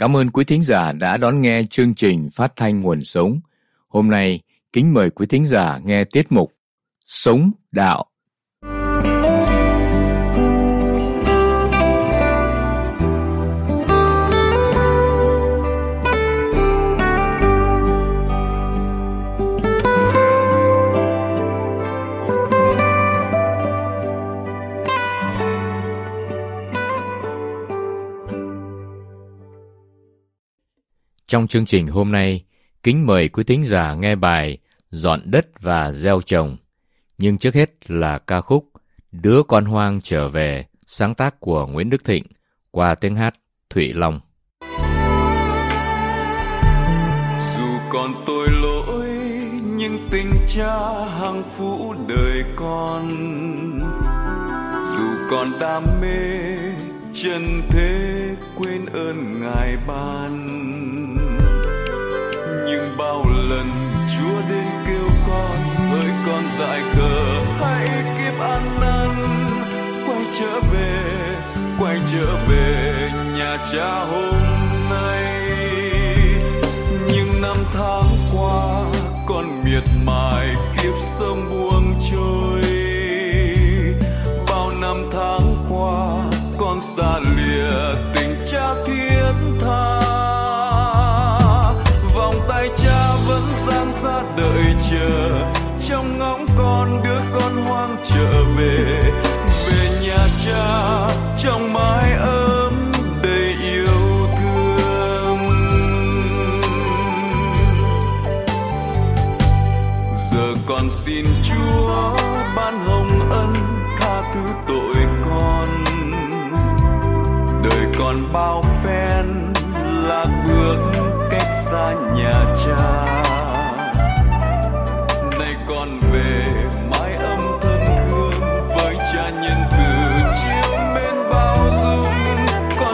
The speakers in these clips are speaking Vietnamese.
Cảm ơn quý thính giả đã đón nghe chương trình Phát thanh Nguồn Sống. Hôm nay, kính mời quý thính giả nghe tiết mục Sống Đạo. Trong chương trình hôm nay, kính mời quý thính giả nghe bài Dọn đất và gieo trồng. Nhưng trước hết là ca khúc Đứa con hoang trở về, sáng tác của Nguyễn Đức Thịnh qua tiếng hát Thụy Long. Dù còn tội lỗi nhưng tình cha hằng phũ đời con, dù còn đam mê chân thế quên ơn Ngài ban, nhưng bao lần Chúa đến kêu con, hỡi con dại khờ hãy kiếp ăn năn, quay trở về nhà cha hôm nay. Nhưng năm tháng qua con miệt mài kiếp sống buông trôi, bao năm tháng qua con xa lìa tình cha thiết tha, vòng tay cha vẫn dang ra đợi chờ, trong ngóng con đứa con hoang trở về nhà cha trong mái ấm đầy yêu thương. Giờ con xin Chúa ban hồng ân tha thứ tội con, đời con bao phen lạc bước cách xa nhà cha, nay con về mái ấm thân thương với cha nhân từ chiếu mến bao dung.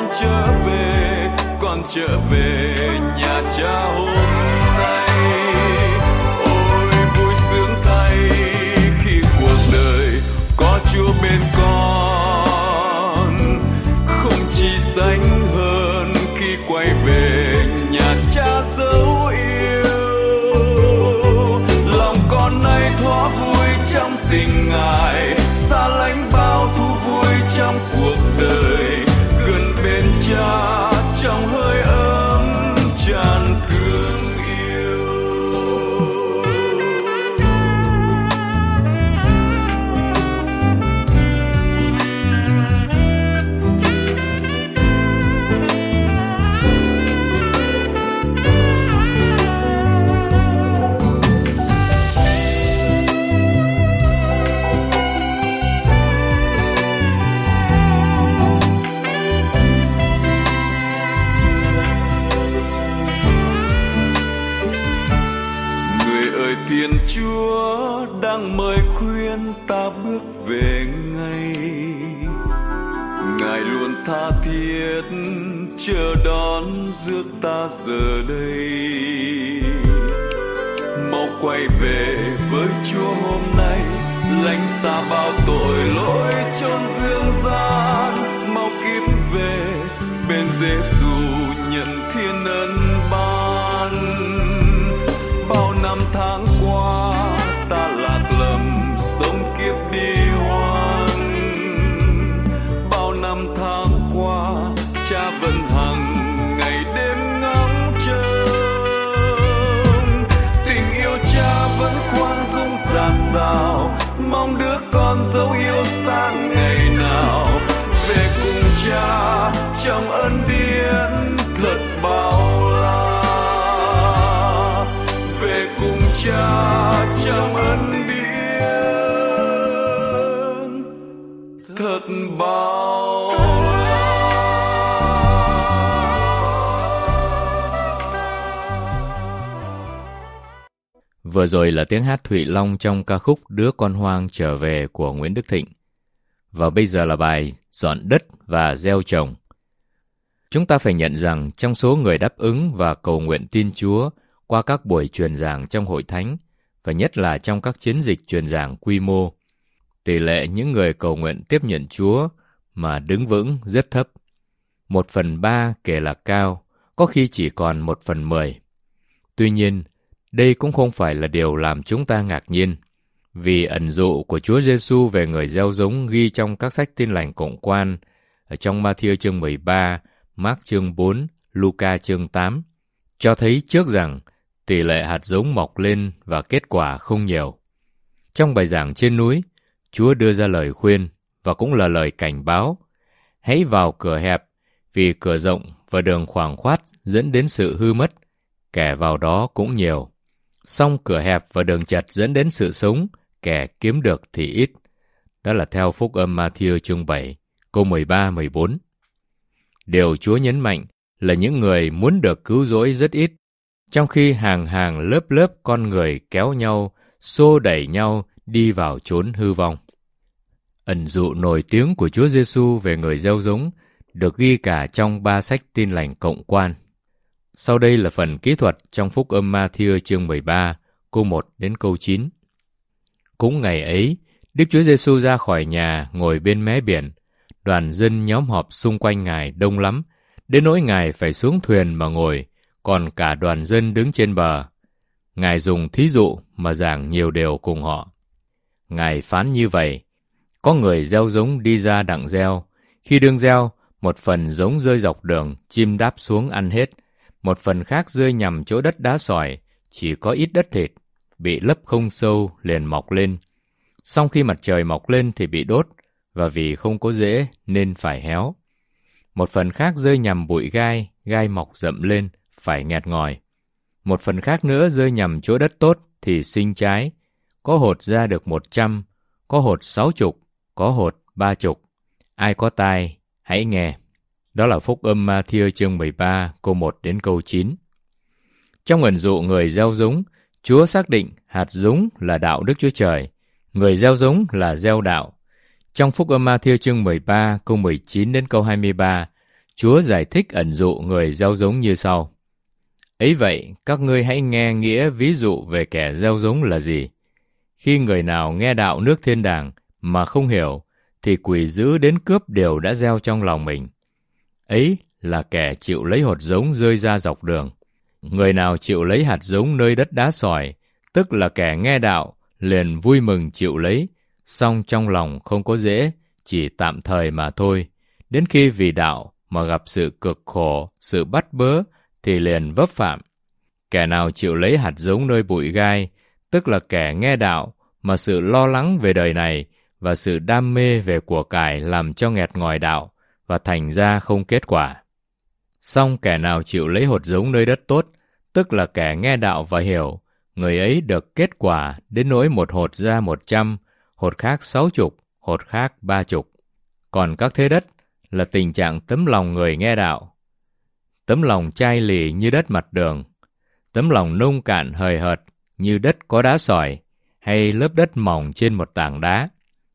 Con trở về nhà cha hôm nay. Ôi vui sướng thay khi cuộc đời có Chúa bên con, không chi sánh hơn khi quay về nhà cha dấu yêu. Lòng con nay thỏa vui trong tình Ngài, xa lánh bao thú vui trong cuộc đời, gần bên cha trong hơi ấm tràn thương yêu. Thiên Chúa đang mời khuyên ta bước về ngay, Ngài luôn tha thiết chờ đón rước ta giờ đây. Mau quay về với Chúa hôm nay, lánh xa bao tội lỗi chốn dương gian. Mau kiếp về bên Giêsu nhận thiên ân ban. Bao năm tháng qua ta lạc lầm sống kiếp đi hoang, bao năm tháng qua cha vẫn hằng ngày đêm ngóng trông. Tình yêu cha vẫn khoan dung dạt dào, mong đứa con dấu yêu sang ngày nào. Về cùng cha trong ân điển thật bao la, cùng cha trong ân điển thật bao la. Vừa rồi là tiếng hát Thụy Long trong ca khúc Đứa con hoang trở về của Nguyễn Đức Thịnh. Và bây giờ là bài Dọn đất và gieo trồng. Chúng ta phải nhận rằng trong số người đáp ứng và cầu nguyện tin Chúa qua các buổi truyền giảng trong hội thánh, và nhất là trong các chiến dịch truyền giảng quy mô, tỷ lệ những người cầu nguyện tiếp nhận Chúa mà đứng vững rất thấp. 1/3 kể là cao, có khi chỉ còn 1/10. Tuy nhiên, đây cũng không phải là điều làm chúng ta ngạc nhiên, vì ẩn dụ của Chúa Giêsu về người gieo giống ghi trong các sách Tin lành cộng quan, ở trong Ma-thi-ơ chương 13, Mác chương 4, Luca chương 8, cho thấy trước rằng tỷ lệ hạt giống mọc lên và kết quả không nhiều. Trong bài giảng trên núi, Chúa đưa ra lời khuyên và cũng là lời cảnh báo: hãy vào cửa hẹp, vì cửa rộng và đường khoáng khoát dẫn đến sự hư mất, kẻ vào đó cũng nhiều. Song cửa hẹp và đường chật dẫn đến sự sống, kẻ kiếm được thì ít. Đó là theo Phúc âm Ma-thi-ơ chương 7, câu 13-14. Điều Chúa nhấn mạnh là những người muốn được cứu rỗi rất ít, trong khi hàng hàng lớp lớp con người kéo nhau, xô đẩy nhau đi vào chốn hư vong. Ẩn dụ nổi tiếng của Chúa Giêsu về người gieo giống được ghi cả trong 3 sách Tin lành cộng quan. Sau đây là phần kỹ thuật trong Phúc âm Ma-thi-ơ chương 13, câu 1 đến câu 9. Cũng ngày ấy, Đức Chúa Giêsu ra khỏi nhà ngồi bên mé biển. Đoàn dân nhóm họp xung quanh Ngài đông lắm, đến nỗi Ngài phải xuống thuyền mà ngồi, còn cả đoàn dân đứng trên bờ. Ngài dùng thí dụ mà giảng nhiều điều cùng họ. Ngài phán như vậy: có người gieo giống đi ra đặng gieo. Khi đương gieo, một phần giống rơi dọc đường, chim đáp xuống ăn hết. Một phần khác rơi nhằm chỗ đất đá sỏi, chỉ có ít đất thịt, bị lấp không sâu liền mọc lên. Song khi mặt trời mọc lên thì bị đốt, và vì không có rễ nên phải héo. Một phần khác rơi nhằm bụi gai, gai mọc rậm lên, phải nghẹt ngòi. Một phần khác nữa rơi nhằm chỗ đất tốt thì sinh trái, có hột ra được 100, có hột 60, có hột 30. Ai có tai, hãy nghe. Đó là Phúc âm Ma-thi-ơ chương 13, câu 1 đến câu 9. Trong ẩn dụ người gieo giống, Chúa xác định hạt giống là đạo Đức Chúa Trời, người gieo giống là gieo đạo. Trong Phúc âm Ma-thi-ơ chương 13, câu 19 đến câu 23, Chúa giải thích ẩn dụ người gieo giống như sau: ấy vậy, các ngươi hãy nghe nghĩa ví dụ về kẻ gieo giống là gì. Khi người nào nghe đạo nước thiên đàng mà không hiểu, thì quỷ dữ đến cướp điều đã gieo trong lòng mình. Ấy là kẻ chịu lấy hột giống rơi ra dọc đường. Người nào chịu lấy hạt giống nơi đất đá sỏi, tức là kẻ nghe đạo, liền vui mừng chịu lấy, song trong lòng không có rễ, chỉ tạm thời mà thôi. Đến khi vì đạo mà gặp sự cực khổ, sự bắt bớ, thì liền vấp phạm. Kẻ nào chịu lấy hạt giống nơi bụi gai, tức là kẻ nghe đạo, mà sự lo lắng về đời này và sự đam mê về của cải làm cho nghẹt ngòi đạo, và thành ra không kết quả. Song kẻ nào chịu lấy hột giống nơi đất tốt, tức là kẻ nghe đạo và hiểu, người ấy được kết quả đến nỗi một hột ra 100, hột khác 60, hột khác 30. Còn các thế đất là tình trạng tấm lòng người nghe đạo. Tấm lòng chai lì như đất mặt đường, tấm lòng nông cạn hời hợt như đất có đá sỏi, hay lớp đất mỏng trên một tảng đá.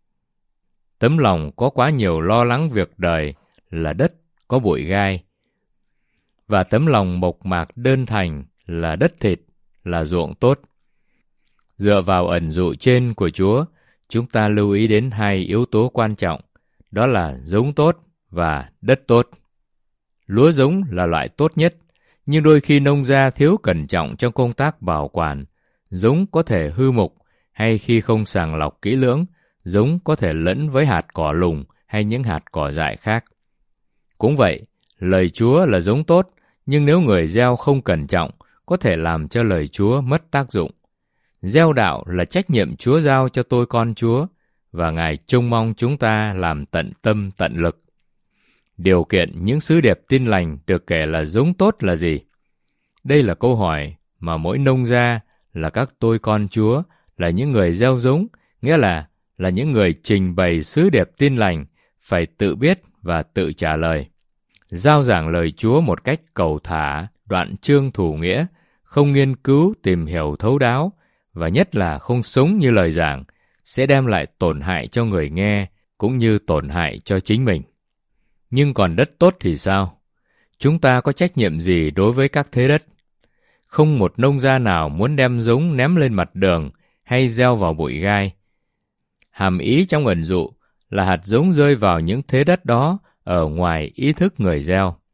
Tấm lòng có quá nhiều lo lắng việc đời là đất có bụi gai. Và tấm lòng mộc mạc đơn thành là đất thịt, là ruộng tốt. Dựa vào ẩn dụ trên của Chúa, chúng ta lưu ý đến 2 yếu tố quan trọng, đó là giống tốt và đất tốt. Lúa giống là loại tốt nhất, nhưng đôi khi nông gia thiếu cẩn trọng trong công tác bảo quản, giống có thể hư mục, hay khi không sàng lọc kỹ lưỡng, giống có thể lẫn với hạt cỏ lùng hay những hạt cỏ dại khác. Cũng vậy, lời Chúa là giống tốt, nhưng nếu người gieo không cẩn trọng, có thể làm cho lời Chúa mất tác dụng. Gieo đạo là trách nhiệm Chúa giao cho tôi con Chúa, và Ngài trông mong chúng ta làm tận tâm tận lực. Điều kiện những sứ điệp tin lành được kể là giống tốt là gì? Đây là câu hỏi mà mỗi nông gia là các tôi con Chúa, là những người gieo giống, nghĩa là những người trình bày sứ điệp tin lành, phải tự biết và tự trả lời. Giao giảng lời Chúa một cách cầu thả, đoạn chương thủ nghĩa, không nghiên cứu tìm hiểu thấu đáo, và nhất là không sống như lời giảng, sẽ đem lại tổn hại cho người nghe, cũng như tổn hại cho chính mình. Nhưng còn đất tốt thì sao? Chúng ta có trách nhiệm gì đối với các thế đất? Không một nông gia nào muốn đem giống ném lên mặt đường hay gieo vào bụi gai. Hàm ý trong ẩn dụ là hạt giống rơi vào những thế đất đó ở ngoài ý thức người gieo.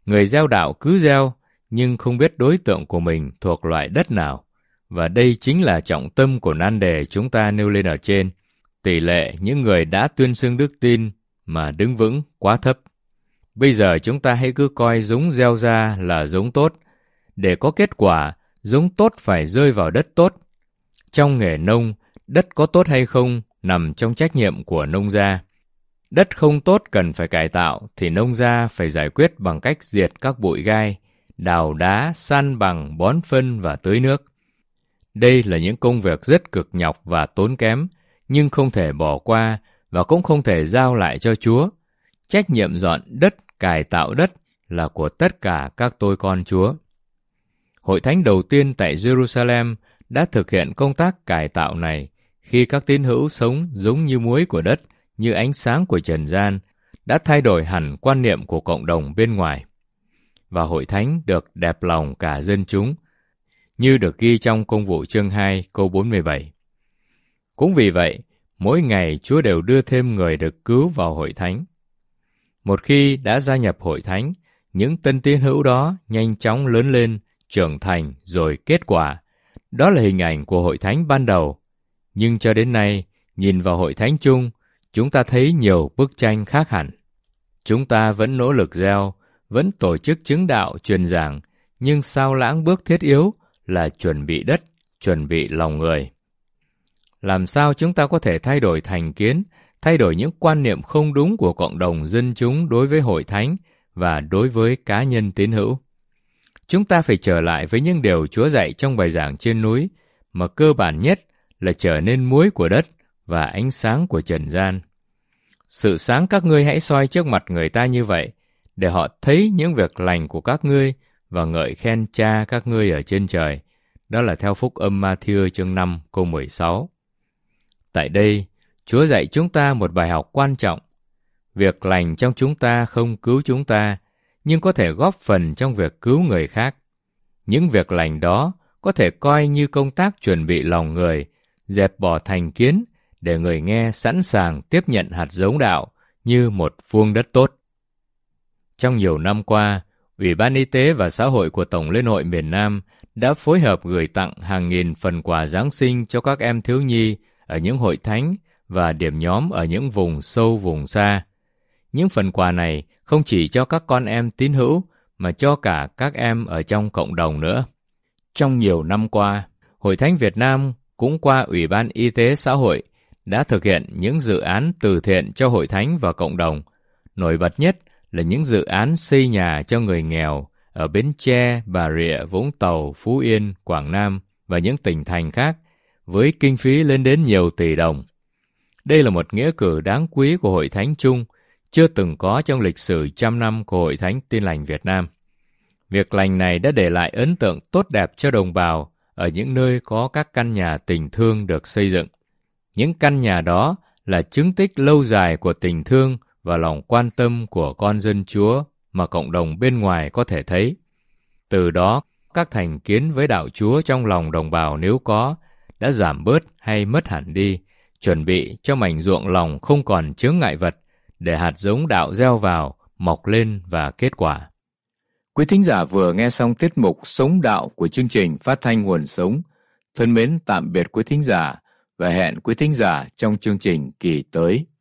Người gieo đạo cứ gieo, nhưng không biết đối tượng của mình thuộc loại đất nào. Và đây chính là trọng tâm của nan đề chúng ta nêu lên ở trên. Tỷ lệ những người đã tuyên xưng đức tin mà đứng vững quá thấp. Bây giờ chúng ta hãy cứ coi giống gieo ra là giống tốt. Để có kết quả, giống tốt phải rơi vào đất tốt. Trong nghề nông, đất có tốt hay không nằm trong trách nhiệm của nông gia. Đất không tốt cần phải cải tạo thì nông gia phải giải quyết bằng cách diệt các bụi gai, đào đá, san bằng, bón phân và tưới nước. Đây là những công việc rất cực nhọc và tốn kém, nhưng không thể bỏ qua và cũng không thể giao lại cho Chúa. Trách nhiệm dọn đất, cải tạo đất là của tất cả các tôi con Chúa. Hội thánh đầu tiên tại Jerusalem đã thực hiện công tác cải tạo này khi các tín hữu sống giống như muối của đất, như ánh sáng của trần gian, đã thay đổi hẳn quan niệm của cộng đồng bên ngoài. Và hội thánh được đẹp lòng cả dân chúng, như được ghi trong Công vụ chương 2 câu 47. Cũng vì vậy, mỗi ngày Chúa đều đưa thêm người được cứu vào hội thánh. Một khi đã gia nhập hội thánh, những tân tín hữu đó nhanh chóng lớn lên, trưởng thành rồi kết quả. Đó là hình ảnh của hội thánh ban đầu. Nhưng cho đến nay, nhìn vào hội thánh chung, chúng ta thấy nhiều bức tranh khác hẳn. Chúng ta vẫn nỗ lực gieo, vẫn tổ chức chứng đạo truyền giảng, nhưng sao lãng bước thiết yếu là chuẩn bị đất, chuẩn bị lòng người. Làm sao chúng ta có thể thay đổi thành kiến, thay đổi những quan niệm không đúng của cộng đồng dân chúng đối với hội thánh và đối với cá nhân tín hữu? Chúng ta phải trở lại với những điều Chúa dạy trong bài giảng trên núi, mà cơ bản nhất là trở nên muối của đất và ánh sáng của trần gian. Sự sáng các ngươi hãy soi trước mặt người ta như vậy, để họ thấy những việc lành của các ngươi và ngợi khen Cha các ngươi ở trên trời. Đó là theo Phúc Âm Ma-thi-ơ chương 5 câu 16. Tại đây, Chúa dạy chúng ta một bài học quan trọng. Việc lành trong chúng ta không cứu chúng ta, nhưng có thể góp phần trong việc cứu người khác. Những việc lành đó có thể coi như công tác chuẩn bị lòng người, dẹp bỏ thành kiến, để người nghe sẵn sàng tiếp nhận hạt giống đạo như một vuông đất tốt. Trong nhiều năm qua, Ủy ban Y tế và Xã hội của Tổng Liên hội miền Nam đã phối hợp gửi tặng hàng nghìn phần quà Giáng sinh cho các em thiếu nhi ở những hội thánh và điểm nhóm ở những vùng sâu vùng xa. Những phần quà này không chỉ cho các con em tín hữu, mà cho cả các em ở trong cộng đồng nữa. Trong nhiều năm qua, Hội Thánh Việt Nam cũng qua Ủy ban Y tế Xã hội đã thực hiện những dự án từ thiện cho hội thánh và cộng đồng. Nổi bật nhất là những dự án xây nhà cho người nghèo ở Bến Tre, Bà Rịa, Vũng Tàu, Phú Yên, Quảng Nam và những tỉnh thành khác, với kinh phí lên đến nhiều tỷ đồng. Đây là một nghĩa cử đáng quý của Hội Thánh chung, chưa từng có trong lịch sử 100 năm của Hội Thánh Tin Lành Việt Nam. Việc lành này đã để lại ấn tượng tốt đẹp cho đồng bào ở những nơi có các căn nhà tình thương được xây dựng. Những căn nhà đó là chứng tích lâu dài của tình thương và lòng quan tâm của con dân Chúa mà cộng đồng bên ngoài có thể thấy. Từ đó, các thành kiến với đạo Chúa trong lòng đồng bào nếu có đã giảm bớt hay mất hẳn đi, chuẩn bị cho mảnh ruộng lòng không còn chướng ngại vật để hạt giống đạo gieo vào, mọc lên và kết quả. Quý thính giả vừa nghe xong tiết mục Sống Đạo của chương trình Phát thanh Nguồn Sống. Thân mến tạm biệt quý thính giả và hẹn quý thính giả trong chương trình kỳ tới.